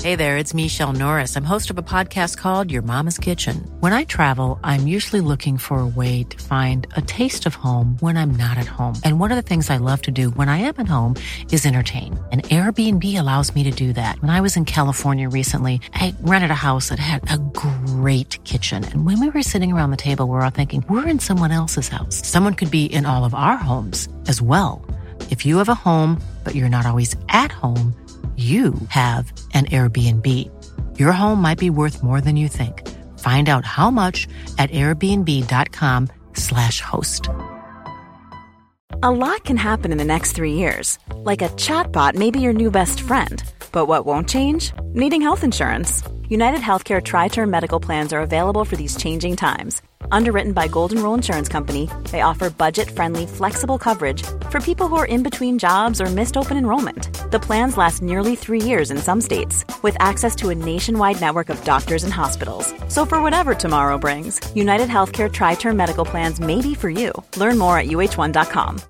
Hey there, it's Michelle Norris. I'm host of a podcast called Your Mama's Kitchen. When I travel, I'm usually looking for a way to find a taste of home when I'm not at home. And one of the things I love to do when I am at home is entertain. And Airbnb allows me to do that. When I was in California recently, I rented a house that had a great kitchen. And when we were sitting around the table, we were all thinking, we're in someone else's house. Someone could be in all of our homes as well. If you have a home, but you're not always at home, you have an Airbnb. Your home might be worth more than you think. Find out how much at airbnb.com/host. A lot can happen in the next 3 years. Like a chatbot may be your new best friend. But what won't change? Needing health insurance. United Healthcare Tri-Term Medical Plans are available for these changing times. Underwritten by Golden Rule Insurance Company, they offer budget-friendly, flexible coverage for people who are in between jobs or missed open enrollment. The plans last nearly 3 years in some states, with access to a nationwide network of doctors and hospitals. So for whatever tomorrow brings, United Healthcare Tri-Term Medical Plans may be for you. Learn more at uh1.com.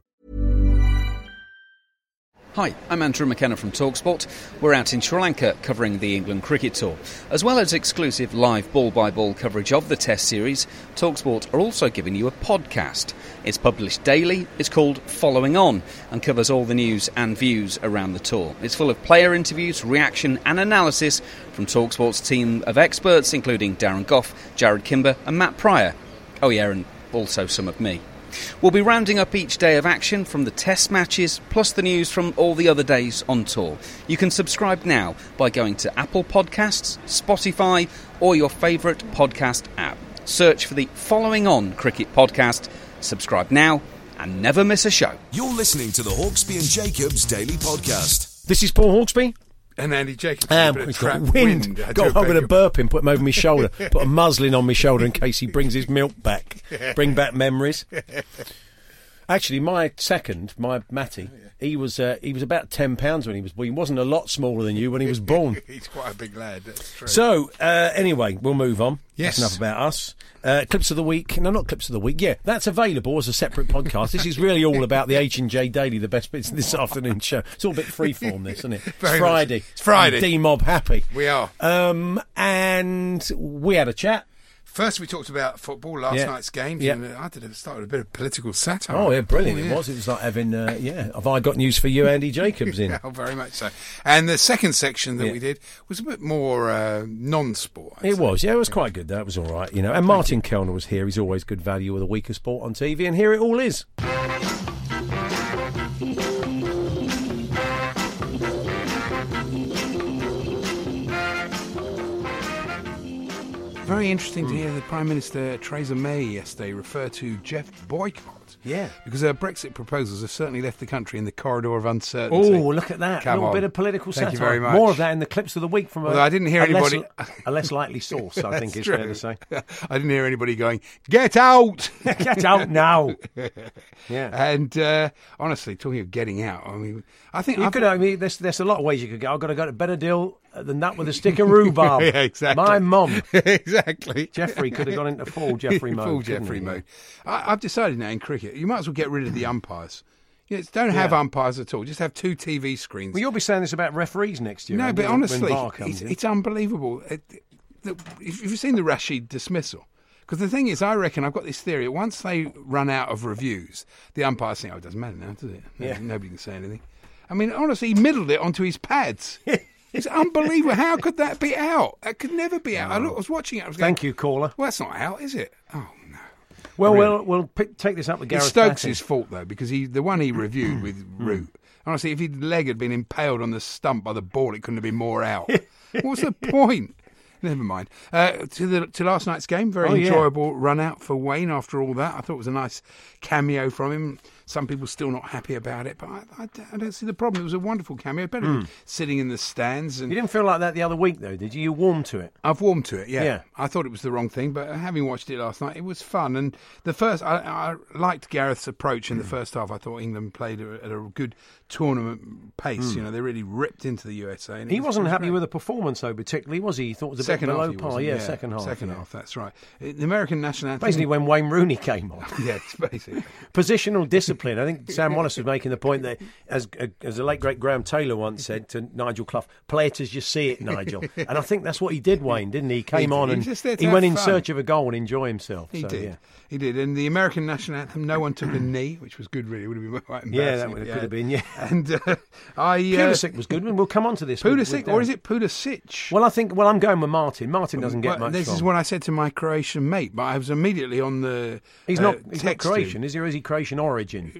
Hi, I'm Andrew McKenna from TalkSport. We're out in Sri Lanka covering the England Cricket Tour. As well as exclusive live ball-by-ball coverage of the Test Series, TalkSport are also giving you a podcast. It's published daily, it's called Following On, and covers all the news and views around the tour. It's full of player interviews, reaction and analysis from TalkSport's team of experts, including Darren Gough, Jared Kimber and Matt Pryor. Oh yeah, and also some of me. We'll be rounding up each day of action from the test matches, plus the news from all the other days on tour. You can subscribe now by going to Apple Podcasts, Spotify, or your favourite podcast app. Search for the Following On Cricket Podcast, subscribe now, and never miss a show. You're listening to the Hawksby and Jacobs Daily Podcast. This is Paul Hawksby. And Andy Jacobs. He's got wind. Got I'm going to burp him, put him over my shoulder, put a muslin on my shoulder in case he brings his milk back. Bring back memories. Actually, my Matty, he was about £10 when he was born. He wasn't a lot smaller than you when he was born. He's quite a big lad, that's true. So, anyway, we'll move on. Yes. That's enough about us. Clips of the Week. No, not Clips of the Week. Yeah, that's available as a separate podcast. This is really all about the H&J Daily, the best bits of this afternoon show. It's all a bit freeform, this, isn't it? Very It's Friday. much. It's Friday. D-Mob happy. We are. And we had a chat. First, we talked about football, last night's games, and I started a bit of political satire. Oh, yeah, brilliant. It was like having, have I got news for you, Andy Jacobs, in? Yeah, very much so. And the second section that we did was a bit more non-sport. It was quite good. That was all right, you know. And Martin Kellner was here. He's always good value with a week of sport on TV, and here it all is. Very interesting to hear the Prime Minister Theresa May yesterday refer to Jeff Boycott. Yeah. Because her Brexit proposals have certainly left the country in the corridor of uncertainty. Oh, look at that. A little bit of political satire. Thank you very much. More of that in the Clips of the Week from I didn't hear anybody... a less likely source, I think is fair to say. I didn't hear anybody going, "Get out!" Get out now. Yeah. And honestly, talking of getting out, I mean, I think... there's a lot of ways you could go. I've got to get a better deal than that with a stick of rhubarb. Yeah, exactly. My mum. Exactly. Jeffrey could have gone into full Jeffrey mode. Full Jeffrey mode. I've decided now in cricket, you might as well get rid of the umpires. Don't have umpires at all. Just have 2 TV screens. Well, you'll be saying this about referees next year. No, but honestly, it's unbelievable. If you've seen the Rashid dismissal, because the thing is, I reckon I've got this theory. Once they run out of reviews, the umpires think, it doesn't matter now, does it? Yeah. Nobody can say anything. I mean, honestly, he middled it onto his pads. It's unbelievable. How could that be out? That could never be out. I was watching it. I was going, thank you, caller. Well, that's not out, is it? Oh, no. Well, Really? we'll take this up with Gareth It's Stokes' Batty. fault, though, because the one he reviewed with Root, honestly, if his leg had been impaled on the stump by the ball, it couldn't have been more out. What's the point? Never mind. To last night's game, very enjoyable run out for Wayne after all that. I thought it was a nice cameo from him. Some people still not happy about it, but I don't see the problem. It was a wonderful cameo. Better than sitting in the stands. And you didn't feel like that the other week, though, did you? You warmed to it. I've warmed to it, yeah. I thought it was the wrong thing, but having watched it last night, it was fun. And the first, I liked Gareth's approach in the first half. I thought England played at a good tournament pace. You know, they really ripped into the USA. And he wasn't happy with the performance, though, particularly, was he? He thought it was a bit below par. Yeah, second half. Second half, that's right. The American national anthem. Basically, when Wayne Rooney came on. Yes, basically. Positional discipline discipline. I think Sam Wallace was making the point that, as the late great Graham Taylor once said to Nigel Clough, "Play it as you see it, Nigel." And I think that's what he did, Wayne, didn't he? He came on and he went in search of a goal and enjoy himself. He did. Yeah. He did. And the American national anthem, no one took a knee, which was good, really. It would have been quite embarrassing. Yeah, that could have been, yeah. And Pulisic was good, and we'll come on to this. Pulisic, or is it Pulisic? Well, I'm going with Martin. Martin doesn't get much. This is what I said to my Croatian mate, but I was immediately on the He's not Croatian, is he? Or is he Croatian origin?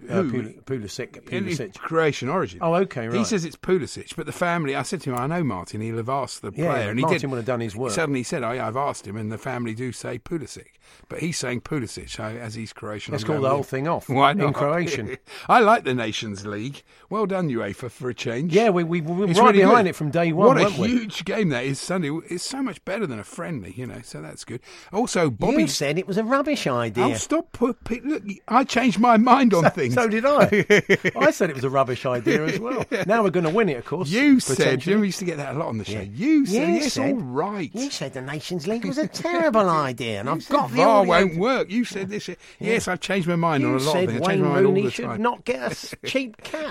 Pulisic. Croatian origin. Oh, okay, right. He says it's Pulisic, but the family, I said to him, I know Martin, he'll have asked the player. And Martin would have done his work. Suddenly he said, oh, yeah, I've asked him, and the family do say Pulisic. But he's saying Pulisic, so as he's Croatian. Let's call the whole thing off. Why not? In Croatian. I like the Nations League. Well done, UEFA, for a change. Yeah, we were right really behind it from day one, weren't we? What a huge game that is Sunday. It's so much better than a friendly, so that's good. Also, Bobby... You said it was a rubbish idea. Oh, stop. Look, I changed my mind on things. So did I. I said it was a rubbish idea as well. Now we're going to win it, of course. You said, we used to get that a lot on the show. Yeah. You said, yes, all right. You said the Nations League was a terrible idea, and I've got the VAR won't work. You said this. Yes, I've changed my mind on a lot of things. Wayne Rooney should not get a cheap cap.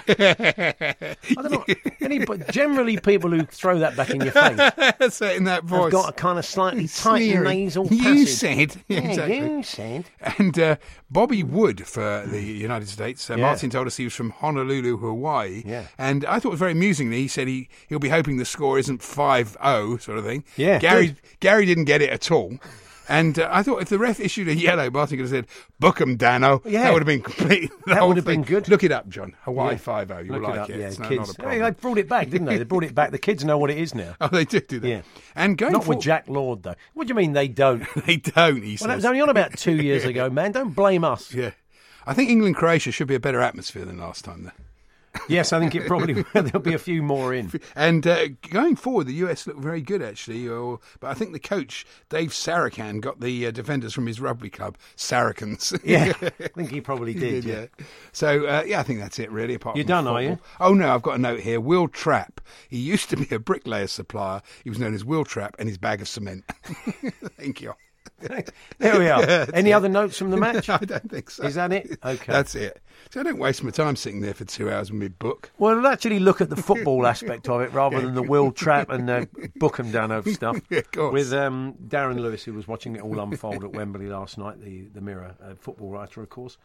I don't know. Generally, people who throw that back in your face, say it in that voice, have got a kind of slightly tight nasal passage. You said, exactly. You said. And Bobby Wood for the United States. Martin told us he was from Honolulu, Hawaii. Yeah. And I thought it was very amusingly, he said he'll be hoping the score isn't 5-0 sort of thing. Yeah. Gary didn't get it at all. And I thought if the ref issued a yellow, Martin could have said, "Book 'em, Dano." Yeah. That would have been complete. That would have been good. Look it up, John. Hawaii 5-0. You'll like it. Yeah, it's kids. not a problem. They brought it back, didn't they? They brought it back. The kids know what it is now. Oh, they did do that. Yeah. And going not with Jack Lord, though. What do you mean they don't? They don't, he says. Well, that was only on about 2 years ago, man. Don't blame us. Yeah. I think England-Croatia should be a better atmosphere than last time, though. Yes, I think it probably will. There'll be a few more in. And going forward, the US look very good, actually. But I think the coach, Dave Sarakan, got the defenders from his rugby club, Saracens. Yeah, I think he probably did, yeah. So, I think that's it, really. Apart You're from done, football. are you? Oh, no, I've got a note here. Will Trapp. He used to be a bricklayer supplier. He was known as Will Trapp and his bag of cement. Thank you. There we are. Any other notes from the match? I don't think so. Is that it? Okay. That's it. So I don't waste my time sitting there for 2 hours with my book. Well, we'll actually look at the football aspect of it rather than the Will Trapp and Book 'em Dano stuff. Yeah, of course. With Darren Lewis, who was watching it all unfold at Wembley last night, the Mirror football writer, of course.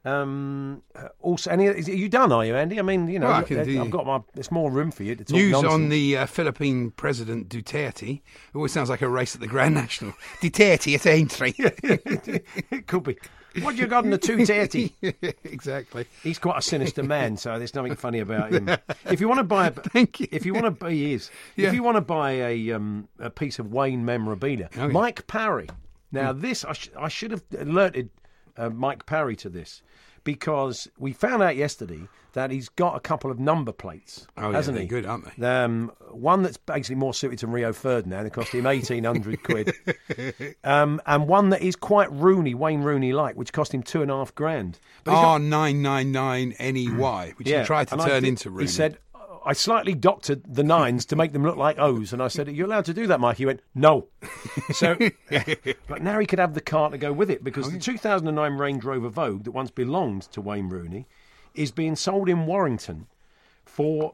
Also, are you done? Are you, Andy? I mean, well, I've got there's more room for you to talk news nonsense. On the Philippine President Duterte. It always sounds like a race at the Grand National. Duterte at Aintree. It could be. What you got in the Duterte? Exactly. He's quite a sinister man, so there's nothing funny about him. If you want to buy, thank you. If you want to, he is. Yeah. If you want to buy a piece of Wayne memorabilia, Mike Parry. Now this, I should have alerted Mike Parry to this, because we found out yesterday that he's got a couple of number plates, hasn't he? Good, aren't they? One that's basically more suited to Rio Ferdinand, it cost him 1,800 quid, and one that is quite Wayne Rooney-like, which cost him $2,500. R999NEY, which he tried to turn into Rooney. He said, I slightly doctored the nines to make them look like O's, and I said, "Are you allowed to do that, Mike?" He went, "No." So, but now he could have the car to go with it, because the 2009 Range Rover Vogue that once belonged to Wayne Rooney is being sold in Warrington for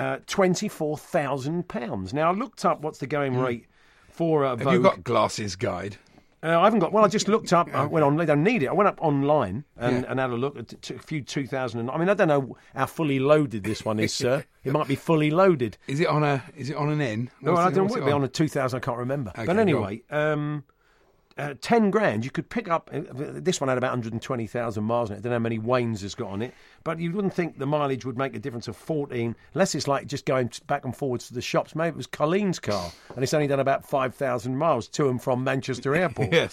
£24,000. Now, I looked up what's the going rate for a Vogue. Have you got Glass's guide? I haven't got. Well, I just looked up. I went on. They don't need it. I went up online and had a look at a few 2000. I mean, I don't know how fully loaded this one is, sir. It might be fully loaded. Is it on an N? No, I don't know. It be on a 2000. I can't remember. Okay, but anyway, 10 grand. You could pick up. This one had about 120,000 miles on it. I don't know how many Waynes has got on it, but you wouldn't think the mileage would make a difference of 14, unless it's like just going back and forwards to the shops. Maybe it was Colleen's car, and it's only done about 5,000 miles to and from Manchester Airport. Yes,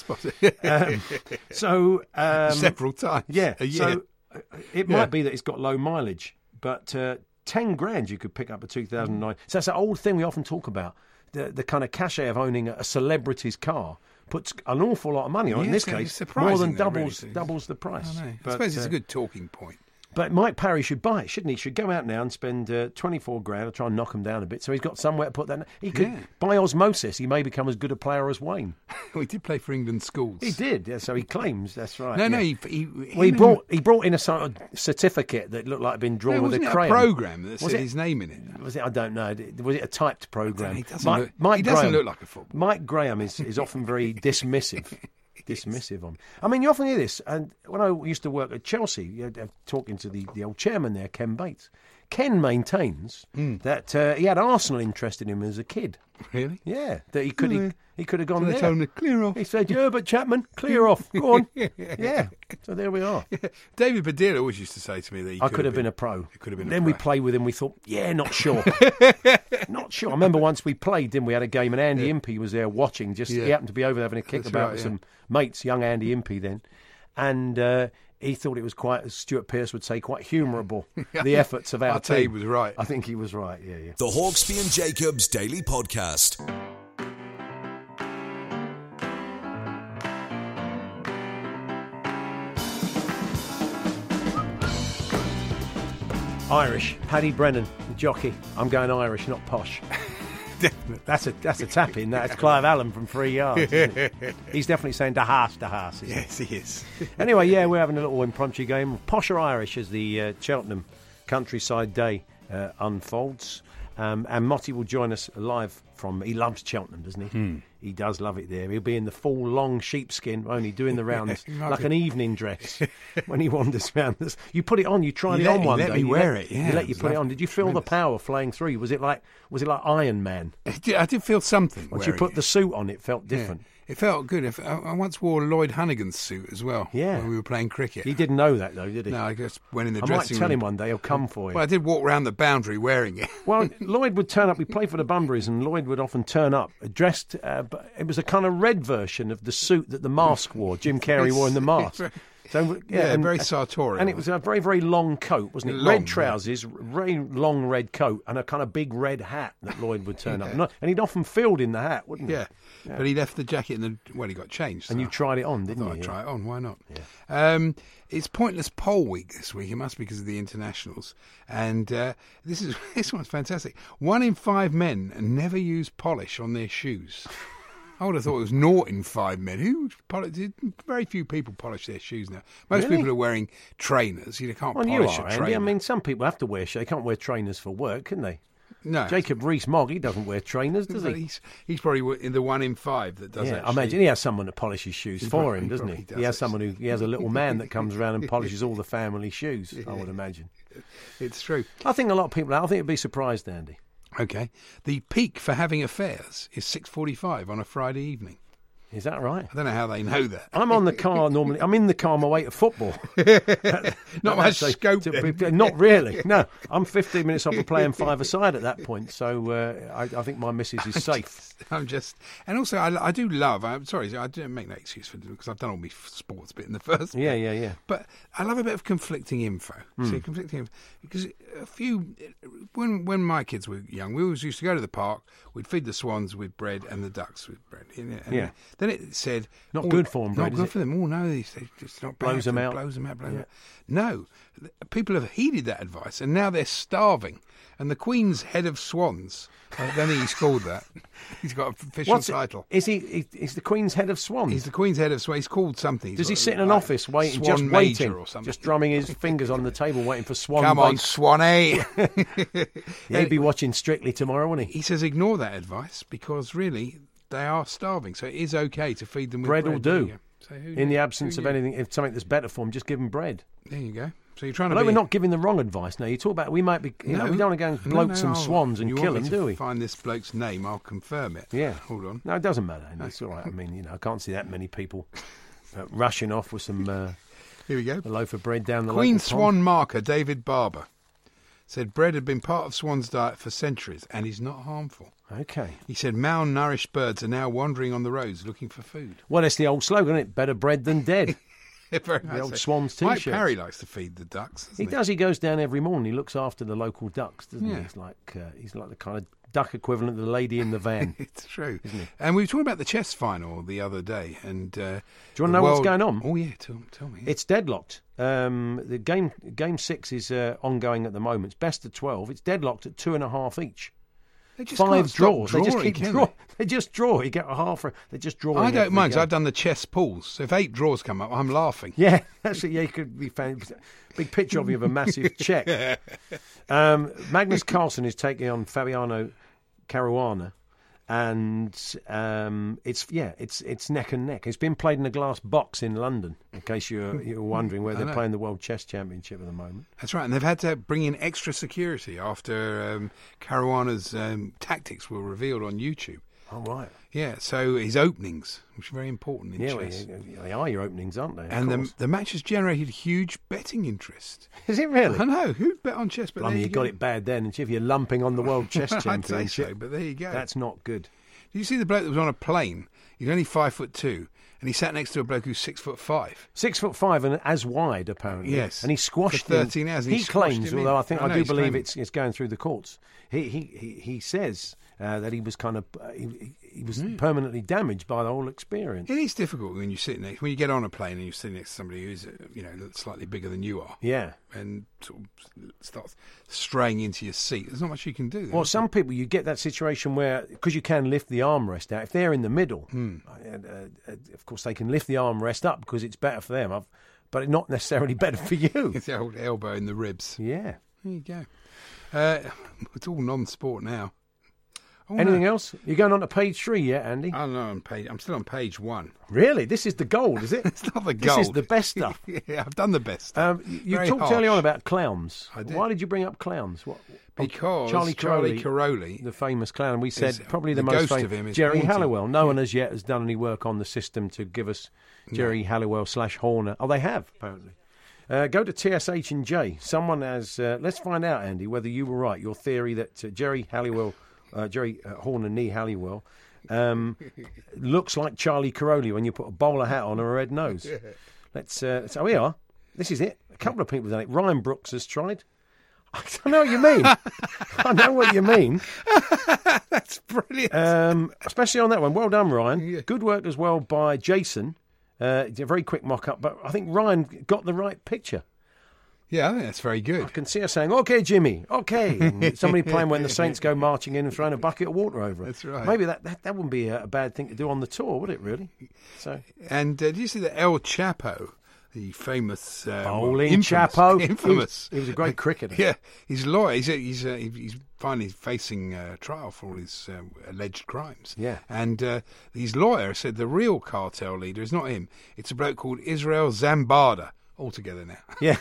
several times. Yeah, a year. So it might be that it's got low mileage, but 10 grand you could pick up a 2009. So that's that old thing we often talk about, the kind of cachet of owning a celebrity's car. Puts an awful lot of money on it. In this case, more than doubles the price. I suppose it's a good talking point. But Mike Parry should buy it, shouldn't he? Should go out now and spend 24 grand. I'll try and knock him down a bit. So he's got somewhere to put that. He could, by osmosis, he may become as good a player as Wayne. Well, he did play for England schools. He did, yeah, so he claims, that's right. No, he brought in a sort of certificate that looked like it'd been drawn with a crayon. A program that said his name in it? Was it? I don't know. Was it a typed program? He doesn't look like a footballer. Mike Graham is often very dismissive. Dismissive on. I mean, you often hear this, and when I used to work at Chelsea, talking to the old chairman there, Ken Bates. Ken maintains that he had Arsenal interested in him as a kid. Really? Yeah, that he could have gone so there. They told him to clear off. He said, "Yeah, but Chapman, clear off. Go on." Yeah. So there we are. Yeah. David Baddiel always used to say to me that I could have been a pro. He could have been. Then we played with him. We thought, not sure. Not sure. I remember once we played, didn't we? Had a game, and Andy Impey was there watching. He happened to be over there having a kick with some mates, young Andy Impey then, and. He thought it was quite, as Stuart Pearce would say, quite humourable, the efforts of our team. He was right. I think he was right, yeah. The Hawksbee and Jacobs Daily Podcast. Irish. Paddy Brennan, the jockey. I'm going Irish, not posh. That's a tap in. That's Clive Allen from 3 yards. Isn't it? He's definitely saying the Haas. Yes, he is. Anyway, we're having a little impromptu game. Posh or Irish as the Cheltenham Countryside Day unfolds. And Motti will join us live from. He loves Cheltenham, doesn't he? He does love it there. He'll be in the full long sheepskin, only doing the rounds like an evening dress when he wanders around. You put it on. You tried it on one day. Let me wear it. Yeah, he let you put it on. Did you feel the power flowing through? Was it like Iron Man? I did feel something. Once you put the suit on, it felt different. Yeah. It felt good. I once wore Lloyd Hannigan's suit as well. Yeah. When we were playing cricket. He didn't know that though, did he? No, I just went in the dressing room. I might tell him one day. He'll come for you. Well, I did walk around the boundary wearing it. Well, Lloyd would turn up. We played for the Bunburys, and Lloyd would often turn up dressed. But it was a kind of red version of the suit that the Mask wore. Jim Carrey wore in the Mask. So very sartorial. And it was a very, very long coat, wasn't it? Red trousers, very long red coat, and a kind of big red hat that Lloyd would turn up. And he'd often field in the hat, wouldn't he? Yeah. But he left the jacket he got changed. And you tried it on, didn't you? I'd try it on, why not? Yeah. It's Pointless Poll Week this week. It must be because of the internationals. And this one's fantastic. 1 in 5 men never use polish on their shoes. I would have thought it was 0 in 5 men. Very few people polish their shoes now. Most people are wearing trainers. You can't polish a trainer. Andy. I mean, some people have to wear. They can't wear trainers for work, can they? No. Jacob Rees-Mogg, he doesn't wear trainers, does he? He's probably in the 1 in 5 that does. I imagine he has someone that polishes shoes for him, doesn't he? He has someone he has a little man that comes around and polishes all the family shoes. I would imagine. It's true. I think a lot of people. I think it'd be surprised, Andy. Okay. The peak for having affairs is 6:45 on a Friday evening. Is that right? I don't know how they know that. I'm on the car normally. I'm in the car on my way to football. Not much scope. Not really. No, I'm 15 minutes off of playing 5-a-side at that point. So I think my missus is safe. And also I do love. I'm sorry, I didn't make no excuse for because I've done all my sports bit in the first. Yeah. But I love a bit of conflicting info. See, conflicting info because when my kids were young, we always used to go to the park. We'd feed the swans with bread and the ducks with bread. And then it said not good for them. Not good for them. Oh no, it's not bad. Blows them out. No, people have heeded that advice, and now they're starving. And the Queen's head of swans. I don't think he's called that. He's got an official title. Is he? Is the Queen's head of swans? He's the Queen's head of swans. He's called something. Does he sit in an office waiting, just waiting, or something? Just drumming his fingers on the table, waiting for swan? Come on, Swanee. He'd be watching Strictly tomorrow, wouldn't he? He says ignore that advice because really they are starving. So it is okay to feed them with bread. Bread will do. So in the absence of anything, if something that's better for them, just give them bread. There you go. So you're trying to. Although we're not giving the wrong advice now. You talk about we might be. We don't want to go and bloke some swans and kill them, do we? Find this bloke's name. I'll confirm it. Yeah. Hold on. No, it doesn't matter. It's all right. I mean, I can't see that many people rushing off with some. Here we go. A loaf of bread down the Queen Swan marker David Barber said bread had been part of swan's diet for centuries and is not harmful. Okay. He said malnourished birds are now wandering on the roads looking for food. Well, it's the old slogan, isn't it? Better bread than dead. The old Swans t-shirts. Mike Parry likes to feed the ducks. He does. He goes down every morning. He looks after the local ducks, doesn't he? He's like the kind of duck equivalent of the lady in the van. It's true. Isn't it? And we were talking about the chess final the other day. And do you want to know what's going on? Oh, yeah, tell me. It's deadlocked. The game 6 is ongoing at the moment. It's best of 12. It's deadlocked at 2.5 each. They just 5 draws. Drawing, they just keep drawing. They just draw. You get a half. They just draw. I don't mind because I've done the chess pools. So if 8 draws come up, I'm laughing. Yeah, actually, yeah, you could be found. Big picture of you of a massive check. Magnus Carlsen is taking on Fabiano Caruana, and it's neck and neck. It's been played in a glass box in London. In case you're wondering where they're playing the World Chess Championship at the moment. That's right, and they've had to bring in extra security after Caruana's tactics were revealed on YouTube. Oh, right. Yeah, so his openings, which are very important in chess. Well, they are your openings, aren't they? And the match has generated huge betting interest. Is it really? I know. Who'd bet on chess? But I mean, you got it bad then, and if you're lumping on the World Chess Championship. I'd say so, but there you go. That's not good. Did you see the bloke that was on a plane? He's only 5'2", and he sat next to a bloke who's 6'5". 6'5" and as wide, apparently. Yes. And he squashed for 13 hours. He claims, although I do believe claiming. it's going through the courts. He says that he was kind of he was permanently damaged by the whole experience. It is difficult when you get on a plane and you're sitting next to somebody who's slightly bigger than you are. Yeah. And sort of starts straying into your seat. There's not much you can do. Well, some people, you get that situation where, because you can lift the armrest out, if they're in the middle, of course they can lift the armrest up because it's better for them, but it's not necessarily better for you. It's the old elbow in the ribs. Yeah. There you go. It's all non-sport now. Anything else? You're going on to page 3 yet, Andy? Oh, no, I'm still on page 1. Really? This is the gold, is it? It's not the gold. This is the best stuff. Yeah, I've done the best stuff. You talked earlier on about clowns. I did. Why did you bring up clowns? Because Charlie Caroli, the famous clown, we said probably the most ghost famous, of him is Jerry haunting. Halliwell. No one as yet has done any work on the system to give us Jerry Halliwell / Horner. Oh, they have, apparently. Go to TSH and J. Someone has... let's find out, Andy, whether you were right. Your theory that Jerry Horner nee Halliwell looks like Charlie Caroli when you put a bowler hat on and a red nose. Let's oh, we are. This is it. A couple of people have done it. Ryan Brooks has tried. I know what you mean. I know what you mean. That's brilliant. Especially on that one. Well done, Ryan. Yeah. Good work as well by Jason. A very quick mock-up, but I think Ryan got the right picture. Yeah, I think that's very good. I can see her saying, "Okay, Jimmy, okay." And somebody playing when the Saints go marching in and throwing a bucket of water over it. That's right. Maybe that wouldn't be a bad thing to do on the tour, would it? Really? So. And did you see that El Chapo, the famous bowling Chapo, infamous? He was a great cricketer. Yeah, his lawyer. He's finally facing trial for all his alleged crimes. Yeah, and his lawyer said the real cartel leader is not him. It's a bloke called Israel Zambada. All together now. Yeah.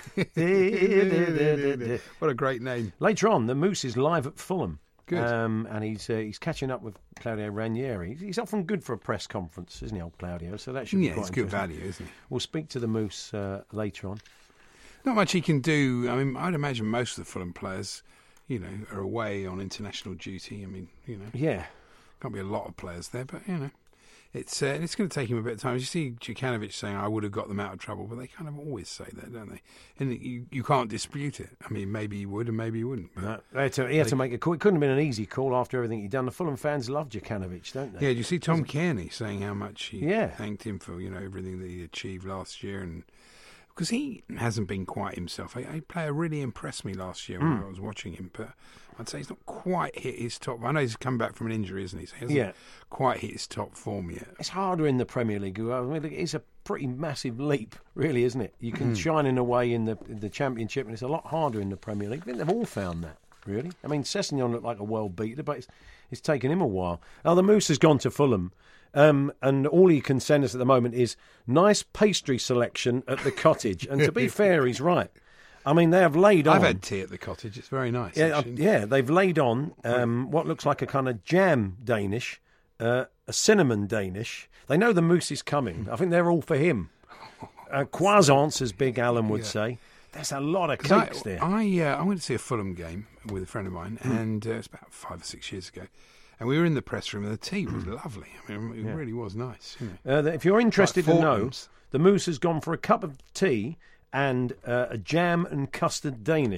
What a great name. Later on, the Moose is live at Fulham. Good. And he's catching up with Claudio Ranieri. He's often good for a press conference, isn't he, old Claudio? So that should be quite it's good interesting. value, isn't he? We'll speak to the Moose later on. Not much he can do. I mean, I'd imagine most of the Fulham players, are away on international duty. I mean, Yeah. Can't be a lot of players there, but, It's going to take him a bit of time. You see Djukanovic saying, I would have got them out of trouble, but they kind of always say that, don't they? And you can't dispute it. I mean, maybe he would and maybe he wouldn't. No, he had to make a call. It couldn't have been an easy call after everything he'd done. The Fulham fans love Djukanovic, don't they? Yeah, did you see Tom Kearney saying how much he Yeah. thanked him for, everything that he achieved last year? And because he hasn't been quite himself. A player really impressed me last year when I was watching him, but I'd say he's not quite hit his top. I know he's come back from an injury, isn't he? So he hasn't quite hit his top form yet. It's harder in the Premier League. I mean, it's a pretty massive leap, really, isn't it? You can shine in a way in the Championship, and it's a lot harder in the Premier League. I think they've all found that, really. I mean, Sessegnon looked like a world beater, but it's taken him a while. Now, the Moose has gone to Fulham, and all he can send us at the moment is nice pastry selection at the cottage. And to be fair, he's right. I mean, they have laid on... I've had tea at the cottage. It's very nice. Yeah, they've laid on what looks like a kind of jam Danish, a cinnamon Danish. They know the Moose is coming. I think they're all for him. Croissants, as Big Alan would say. There's a lot of cakes there. I went to see a Fulham game with a friend of mine, and it was about 5 or 6 years ago. And we were in the press room, and the tea was lovely. I mean, it really was nice. If you're interested to know, the Moose has gone for a cup of tea and a jam and custard Danish.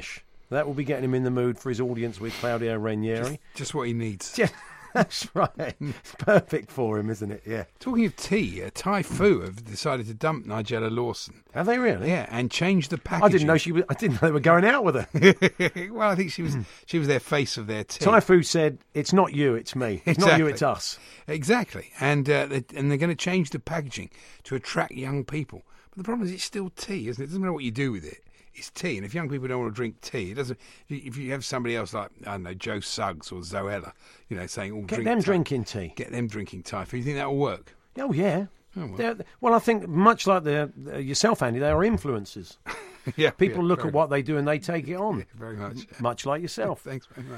That will be getting him in the mood for his audience with Claudio Ranieri. Just what he needs. Yeah, that's right. It's perfect for him, isn't it? Yeah. Talking of tea, Thai Fu have decided to dump Nigella Lawson. Have they really? Yeah, and change the packaging. I didn't know they were going out with her. Well, I think she was their face of their tea. Thai Fu said, "It's not you, it's me. It's not you, it's us." Exactly, and they're going to change the packaging to attract young people. But the problem is, it's still tea, isn't it? It doesn't matter what you do with it. It's tea, and if young people don't want to drink tea, it doesn't. If you have somebody else like, I don't know, Joe Suggs or Zoella, saying, get them drinking tea, get them drinking Thai Fu. You think that will work? Oh yeah. Oh, well, I think much like yourself, Andy, they are influencers. Yeah, people look at what they do and they take it on. Yeah, very much. Much like yourself. Thanks very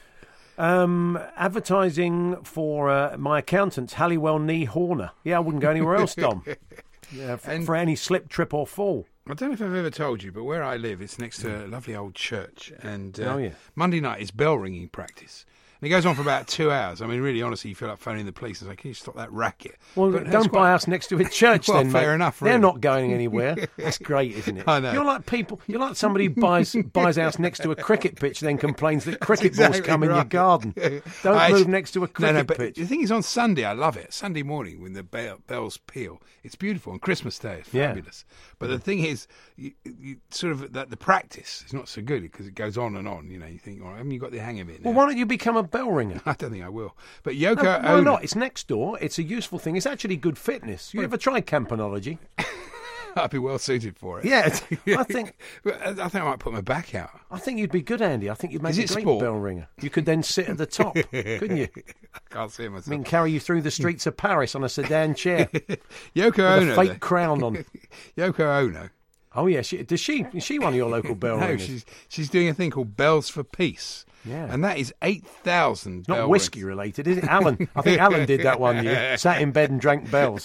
much. Advertising for my accountant, Halliwell Knee Horner. Yeah, I wouldn't go anywhere else, Dom. Yeah, for any slip, trip or fall. I don't know if I've ever told you, but where I live, it's next to a lovely old church. And yeah. Monday night is bell ringing practice. And it goes on for about 2 hours. I mean, really, honestly, you feel like phoning the police and say, can you stop that racket? Well, don't buy us next to a church well, then, mate. fair enough, really. They're not going anywhere. That's great, isn't it? I know. You're like somebody who buys a house next to a cricket pitch then complains that cricket balls come in your garden. Don't move next to a cricket pitch. The thing is, on Sunday, I love it. Sunday morning when the bells peal. It's beautiful. And Christmas Day is fabulous. Yeah. But the thing is, you sort of, the practice is not so good because it goes on and on. You think, all right, haven't you got the hang of it now? Well, why don't you become a bell ringer? I don't think I will. But Yoko Ono... Why not? It's next door. It's a useful thing. It's actually good fitness. You ever tried campanology? I'd be well suited for it. Yeah, I think I might put my back out. I think you'd be good, Andy. I think you'd make a great bell ringer. You could then sit at the top, couldn't you? I can't see myself. I mean, carry you through the streets of Paris on a sedan chair. Yoko Ono. With a fake crown on. Yoko Ono. Oh, yeah. Is she one of your local bell ringers? No, she's doing a thing called Bells for Peace. Yeah. And that is 8,000 Not whiskey related, is it? Alan. I think Alan did that one year. Sat in bed and drank bells.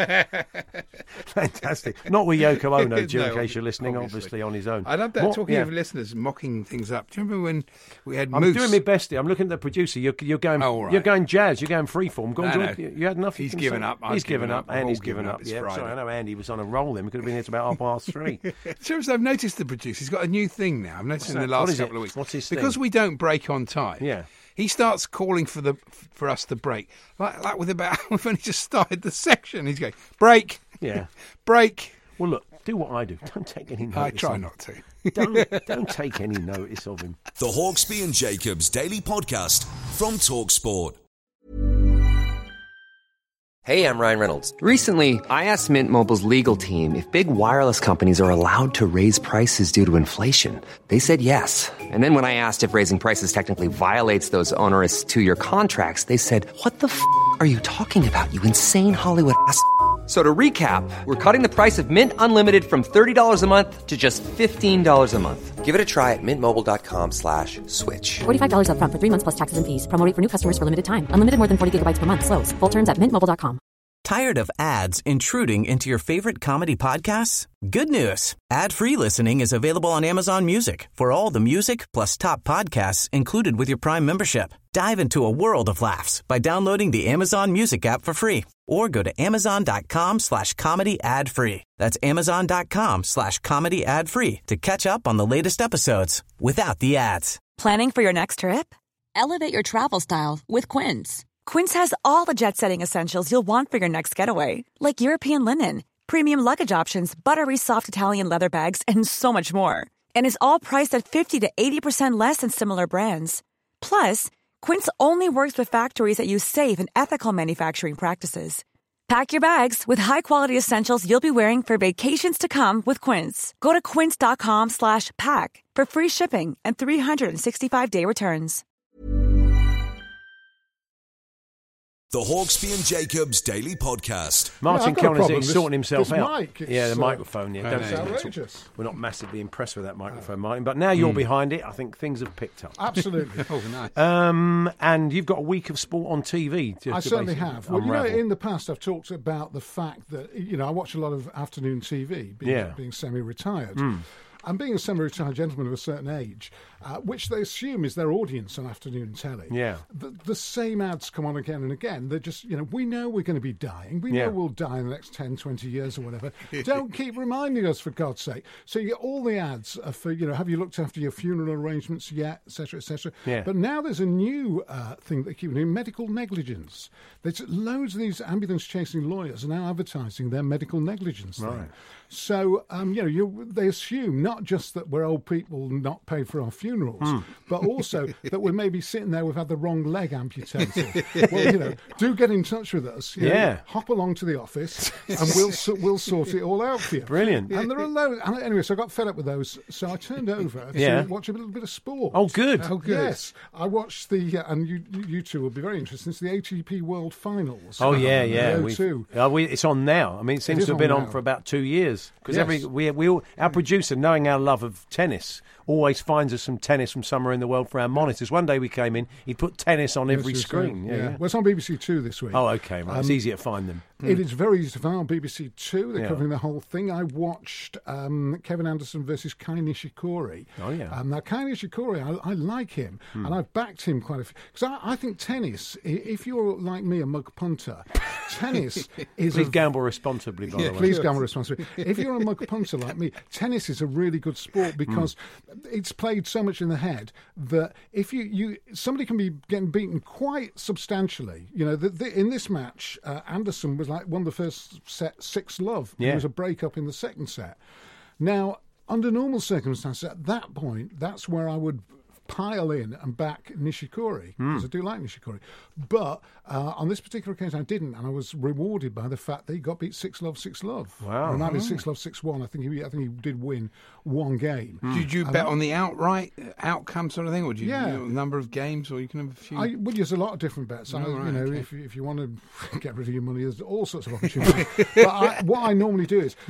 Fantastic. Not with Yoko Ono, in case you're listening, obviously on his own. I love that. Talking of listeners mocking things up. Do you remember when we had I'm Moose? doing my best here. I'm looking at the producer. You're going. Oh, right. You're going jazz. You're going freeform. Go on, No. You had enough. He's given up. He's given up. Andy's given given up. up. It's Yeah. Friday. Sorry, I know Andy was on a roll. Then we could have been here till about 3:30. Seriously, I've noticed the producer. He's got a new thing now. I've noticed in the last couple of weeks. What's his Because thing? we don't break on time. Yeah. He starts calling for us to break. Like we've only just started the section. He's going, break. Yeah. Break. Well, look, do what I do. Don't take any notice. I try of not to. Don't take any notice of him. The Hawksby and Jacobs Daily Podcast from TalkSport. Hey, I'm Ryan Reynolds. Recently, I asked Mint Mobile's legal team if big wireless companies are allowed to raise prices due to inflation. They said yes. And then when I asked if raising prices technically violates those onerous 2-year contracts, they said, what the f*** are you talking about, you insane Hollywood ass f- So to recap, we're cutting the price of Mint Unlimited from $30 a month to just $15 a month. Give it a try at mintmobile.com/switch. $45 up front for 3 months plus taxes and fees. Promo rate for new customers for limited time. Unlimited more than 40 gigabytes per month. Slows full terms at mintmobile.com. Tired of ads intruding into your favorite comedy podcasts? Good news. Ad-free listening is available on Amazon Music for all the music plus top podcasts included with your Prime membership. Dive into a world of laughs by downloading the Amazon Music app for free or go to amazon.com/comedy ad-free. That's amazon.com/comedy ad-free to catch up on the latest episodes without the ads. Planning for your next trip? Elevate your travel style with Quince. Quince has all the jet-setting essentials you'll want for your next getaway, like European linen, premium luggage options, buttery soft Italian leather bags, and so much more. And is all priced at 50 to 80% less than similar brands. Plus, Quince only works with factories that use safe and ethical manufacturing practices. Pack your bags with high-quality essentials you'll be wearing for vacations to come with Quince. Go to quince.com/pack for free shipping and 365-day returns. The Hawksby and Jacobs Daily Podcast. Martin Kelner's sorting himself this out. Mic, the microphone. Yeah, it's outrageous. We're not massively impressed with that microphone, Martin. But now you're behind it, I think things have picked up. Absolutely. Oh, nice. And you've got a week of sport on TV. I certainly have. Well, unravel. in the past, I've talked about the fact that I watch a lot of afternoon TV, being semi-retired. And being a semi-retired gentleman of a certain age, which they assume is their audience on afternoon telly, the same ads come on again and again. They're just, we know we're going to be dying. We know we'll die in the next 10, 20 years or whatever. Don't keep reminding us, for God's sake. So you get all the ads for, have you looked after your funeral arrangements yet, etc., etc. Yeah. But now there's a new thing that keep doing, medical negligence. There's loads of these ambulance-chasing lawyers are now advertising their medical negligence thing. So, they assume not just that we're old people not paid for our funerals, but also that we're maybe sitting there, we've had the wrong leg amputated. Well, do get in touch with us. Hop along to the office and we'll sort it all out for you. Brilliant. And there are loads. Anyway, so I got fed up with those, so I turned over to watch a little bit of sport. Oh, good. Yes. I watched and you two will be very interested, it's the ATP World Finals. Oh, yeah. It's on now. I mean, it seems to have been on for about 2 years. Because our producer, knowing our love of tennis, always finds us some tennis from somewhere in the world for our monitors. One day we came in, he put tennis on every screen. Yeah. Well, it's on BBC Two this week. Oh, okay. Right. It's easy to find them. It is very easy to find on BBC Two. They're covering the whole thing. I watched Kevin Anderson versus Kai Nishikori. Oh, yeah. Now, Kai Nishikori, I like him, and I've backed him quite a few. Because I think tennis, if you're like me, a mug punter, tennis is... Please gamble responsibly, by the way. Please gamble responsibly. If you're a mug punter like me, tennis is a really good sport because it's played so much in the head that if somebody can be getting beaten quite substantially. In this match, Anderson was won the first set 6-love. There was a break-up in the second set. Now, under normal circumstances, at that point, that's where I would pile in and back Nishikori, because I do like Nishikori. But on this particular occasion, I didn't, and I was rewarded by the fact that he got beat 6-love, 6-love. Wow. Or it might be 6-love, 6-1. I think he did win one game. Did you bet on the outright outcome sort of thing, or do you number of games, or you can have a few? There's a lot of different bets. If you want to get rid of your money, there's all sorts of opportunities. But what I normally do is,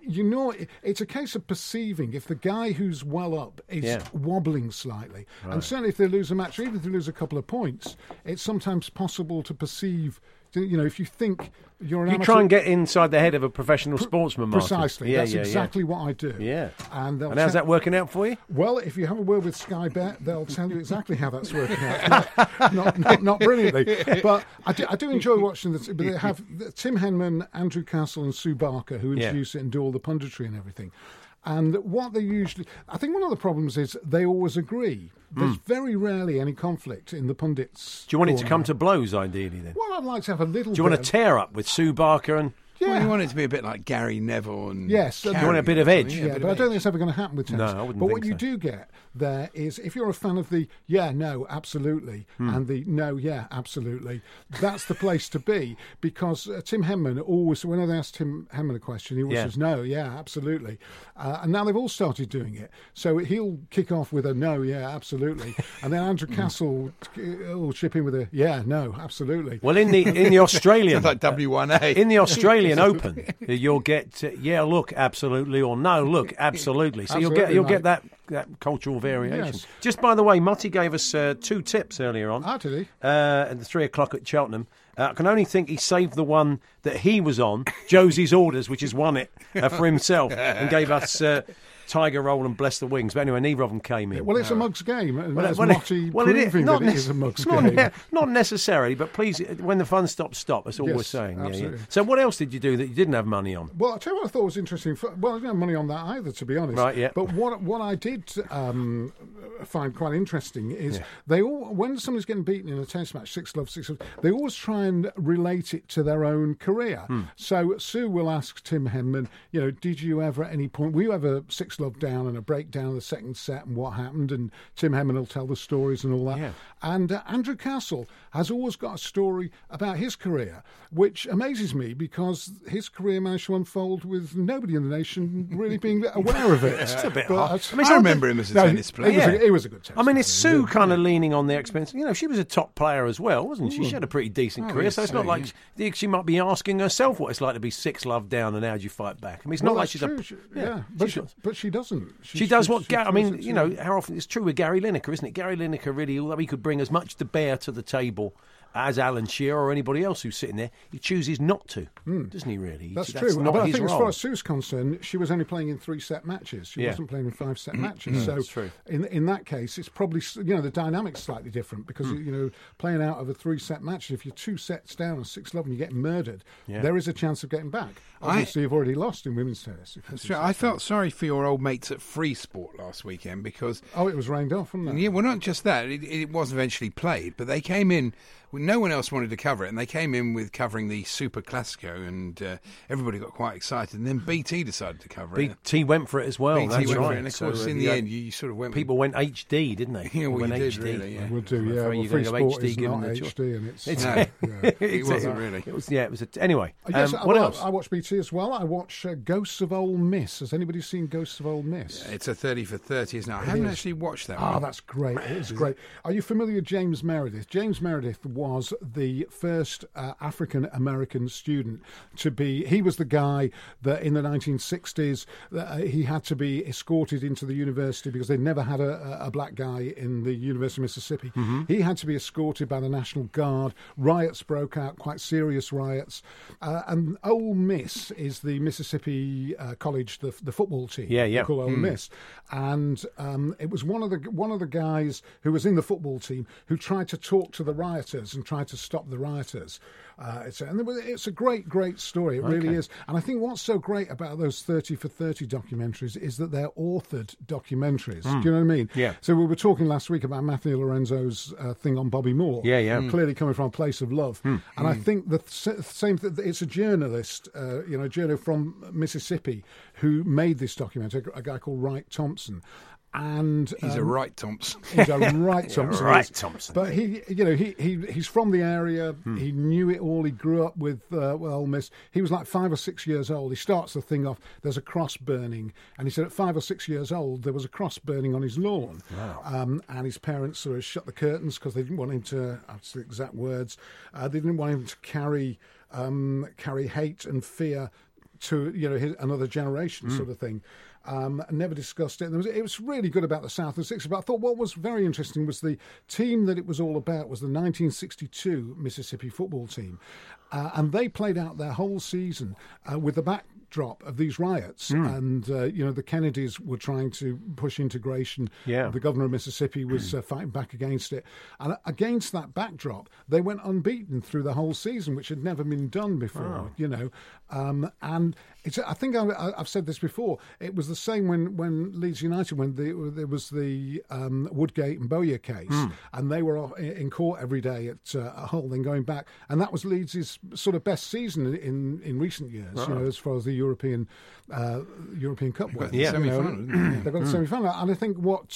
it's a case of perceiving if the guy who's well up is wobbling slightly. Right. And certainly if they lose a match, or even if they lose a couple of points, it's sometimes possible to perceive, if you think you're an amateur... You try and get inside the head of a professional sportsman, Martin. Precisely. That's exactly what I do. Yeah. And how's that working out for you? Well, if you have a word with Sky Bet, they'll tell you exactly how that's working out. not brilliantly. But I do enjoy watching this. But they have Tim Henman, Andrew Castle and Sue Barker, who introduce it and do all the punditry and everything. And what they usually... I think one of the problems is they always agree. There's very rarely any conflict in the pundits. Do you want it to come to blows, ideally, then? Well, I'd like to have a little bit... Do you want to tear up with Sue Barker and... Yeah. Well, you want it to be a bit like Gary Neville and... Yes. You want a bit of edge. Yeah, but I don't think it's ever going to happen with tennis. No, I wouldn't But think what you do get there is, if you're a fan of the no, absolutely, and the no, absolutely, that's the place to be, because Tim Henman always, whenever they ask Tim Henman a question, he always says, no, absolutely. And now they've all started doing it. So he'll kick off with a no, absolutely. And then Andrew Castle will chip in with a no, absolutely. Well, in the Australian... like W1A. In the Australian Open, you'll get look, absolutely, or no, look, absolutely. So you'll get that cultural variation. Yes. Just by the way, Mutty gave us 2 tips earlier on. Did he? At the 3 o'clock at Cheltenham. I can only think he saved the one that he was on, Josie's Orders, which has won it for himself, and gave us Tiger Roll and Bless the Wings. But anyway, neither of them came in. Well, it's a mug's game. It is a mug's game. Not necessarily, but please, when the fun stops, stop. That's all we're saying. Absolutely. Yeah. So what else did you do that you didn't have money on? Well, I'll tell you what I thought was interesting. Well, I didn't have money on that either, to be honest. Right, yeah. But what I did find quite interesting is they all, when somebody's getting beaten in a tennis match, 6-love, 6-love, they always try and relate it to their own career. So Sue will ask Tim Henman, did you ever at any point, were you ever 6-love down and a breakdown of the second set and what happened? And Tim Henman will tell the stories and all that. Yeah. And Andrew Castle has always got a story about his career, which amazes me because his career managed to unfold with nobody in the nation really being aware of it. It's a bit hard. I remember him as a tennis player. He was a good tennis player. I mean, it's Sue kind of leaning on the expense. She was a top player as well, wasn't she? She had a pretty decent career, so it's not like she might be asking herself what it's like to be 6-love down and how do you fight back. I mean, it's not like she's but she doesn't. She does what Gary... I mean, how often... It's true with Gary Lineker, isn't it? Gary Lineker really, although he could bring as much to bear to the table as Alan Shearer or anybody else who's sitting there, he chooses not to, doesn't he, really? That's true. Not but I his think role. as far as Sue's concerned, she was only playing in 3-set matches. She wasn't playing in 5-set matches. So that's true. In that case, it's probably, the dynamic's slightly different because, playing out of a 3-set match, if you're 2 sets down and 6-love and you're getting murdered, there is a chance of getting back. Obviously, you've already lost in women's tennis. That's true. I felt sorry for your old mates at Free Sport last weekend because... Oh, it was rained off, wasn't it? Yeah, well, not just that. It was eventually played, but they came in... No one else wanted to cover it, and they came in with covering the Super Classico, and everybody got quite excited. And then BT decided to cover it. BT went for it as well. BT that's went right. for it, and of course, in the end, you sort of went. People went HD, didn't they? Yeah, well, went you did HD. really. Yeah, would do. Yeah, well, Free Sport is not HD, and it's it wasn't really. It was. Yeah, it was. Anyway, yes, what else? I watch BT as well. I watch Ghosts of Ole Miss. Has anybody seen Ghosts of Ole Miss? It's a 30 for 30, isn't it? I haven't actually watched that. Oh, that's great. It's great. Are you familiar with James Meredith? James Meredith was the first African American student to be. He was the guy that in the 1960s he had to be escorted into the university because they never had a black guy in the University of Mississippi. He had to be escorted by the National Guard. Riots broke out, quite serious riots. And Ole Miss is the Mississippi college, the football team. Yeah. Called Ole Miss, and it was one of the guys who was in the football team who tried to talk to the rioters and tried to stop the rioters. It's a great story. It really is. And I think what's so great about those 30 for 30 documentaries is that they're authored documentaries. Do you know what I mean? Yeah. So we were talking last week about Matthew Lorenzo's thing on Bobby Moore. Yeah. Clearly coming from a place of love. And I think the same. It's a journalist, a journalist from Mississippi who made this documentary, a guy called Wright Thompson. And he's a Wright Thompson. He's a Wright Thompson. Wright Thompson. But he's from the area. He knew it all. He grew up with Ole Miss. He was like 5 or 6 years old. He starts the thing off. There's a cross burning, and he said at 5 or 6 years old there was a cross burning on his lawn. Wow. And his parents sort of shut the curtains because they didn't want him to. That's the exact words. They didn't want him to carry hate and fear to another generation sort of thing. Never discussed it. It was really good about the South and Sixers, but I thought what was very interesting was the team that it was all about was the 1962 Mississippi football team. And they played out their whole season with the backdrop of these riots. And, the Kennedys were trying to push integration. Yeah. The governor of Mississippi was fighting back against it. And against that backdrop, they went unbeaten through the whole season, which had never been done before, and I think I've said this before. It was the same when Leeds United, when there was the Woodgate and Bowyer case, and they were in court every day at Hull, then going back, and that was Leeds' sort of best season in recent years, as far as the European Cup went. Yeah, They've got the semi-final, and I think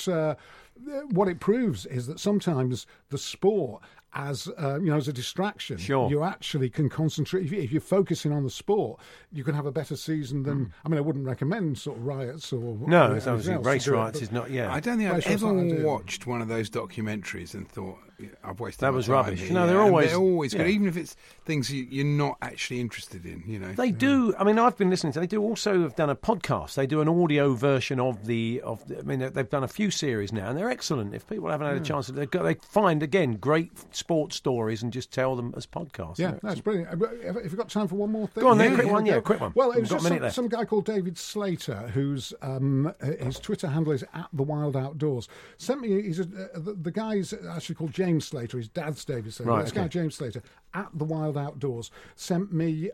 what it proves is that sometimes the sport, as a distraction, you actually can concentrate. If you're focusing on the sport, you can have a better season than. I mean, I wouldn't recommend sort of riots or. No, it's obviously race riots is not. Yeah, I don't think I've ever watched one of those documentaries and thought I've wasted. That my was time rubbish. here. No, they're always good, even if it's things you're not actually interested in. They do. I mean, I've been listening to. They do also have done a podcast. They do an audio version of the. I mean, they've done a few series now, and they're excellent. If people haven't had a chance, they find again great sports stories and just tell them as podcasts. Yeah, that's brilliant. Have you got time for one more thing? Go on, then, quick one. Well, it was just some guy called David Slater, whose his Twitter handle is @TheWildOutdoors. Sent me. The guy's actually called James Slater. His dad's David Slater. Right, this guy James Slater @TheWildOutdoors sent me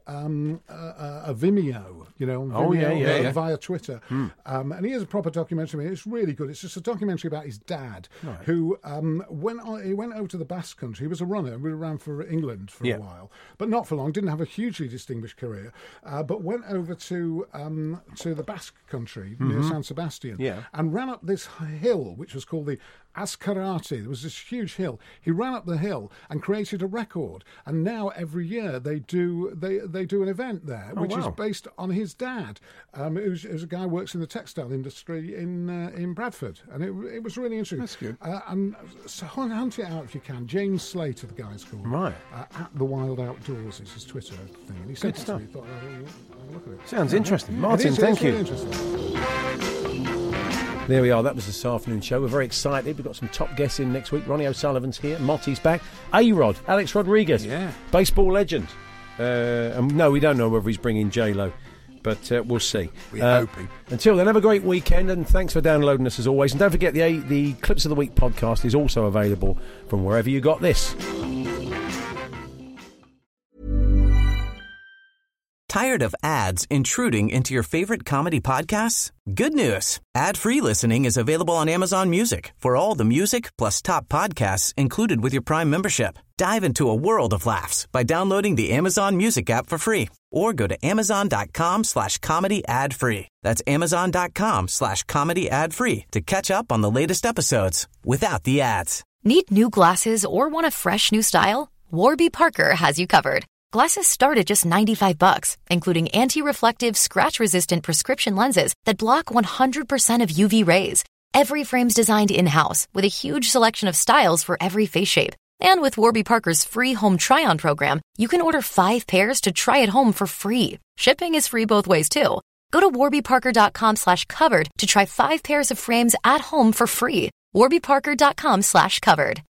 a Vimeo, via Twitter. And he has a proper documentary. It's really good. It's just a documentary about his dad, who went over to the Basque Country. He was a runner. We ran for England for a while, but not for long. Didn't have a hugely distinguished career, but went over to the Basque Country near San Sebastian, and ran up this hill, which was called the Azkarate. There was this huge hill. He ran up the hill and created a record. And now every year they do an event there, which is based on his dad, who's a guy who works in the textile industry in Bradford. And it was really interesting. That's good. And so hunt it out if you can. James Slater, the guy's called. Right. @TheWildOutdoors is his Twitter thing. And he sent it to me. Thought, I'll look at it. Sounds interesting. Martin, thank you. Really interesting. There we are. That was this afternoon show. We're very excited. We've got some top guests in next week. Ronnie O'Sullivan's here. Motty's back. A-Rod, Alex Rodriguez. Yeah. Baseball legend. And no, we don't know whether he's bringing J-Lo, but we'll see. We're hoping. Until then, have a great weekend, and thanks for downloading us as always. And don't forget, the Clips of the Week podcast is also available from wherever you got this. Tired of ads intruding into your favorite comedy podcasts? Good news. Ad-free listening is available on Amazon Music for all the music plus top podcasts included with your Prime membership. Dive into a world of laughs by downloading the Amazon Music app for free or go to amazon.com/comedy ad-free. That's amazon.com/comedy ad-free to catch up on the latest episodes without the ads. Need new glasses or want a fresh new style? Warby Parker has you covered. Glasses start at just $95, including anti-reflective, scratch-resistant prescription lenses that block 100% of UV rays. Every frame's designed in-house with a huge selection of styles for every face shape. And with Warby Parker's free home try-on program, you can order 5 pairs to try at home for free. Shipping is free both ways, too. Go to warbyparker.com/covered to try 5 pairs of frames at home for free. warbyparker.com/covered.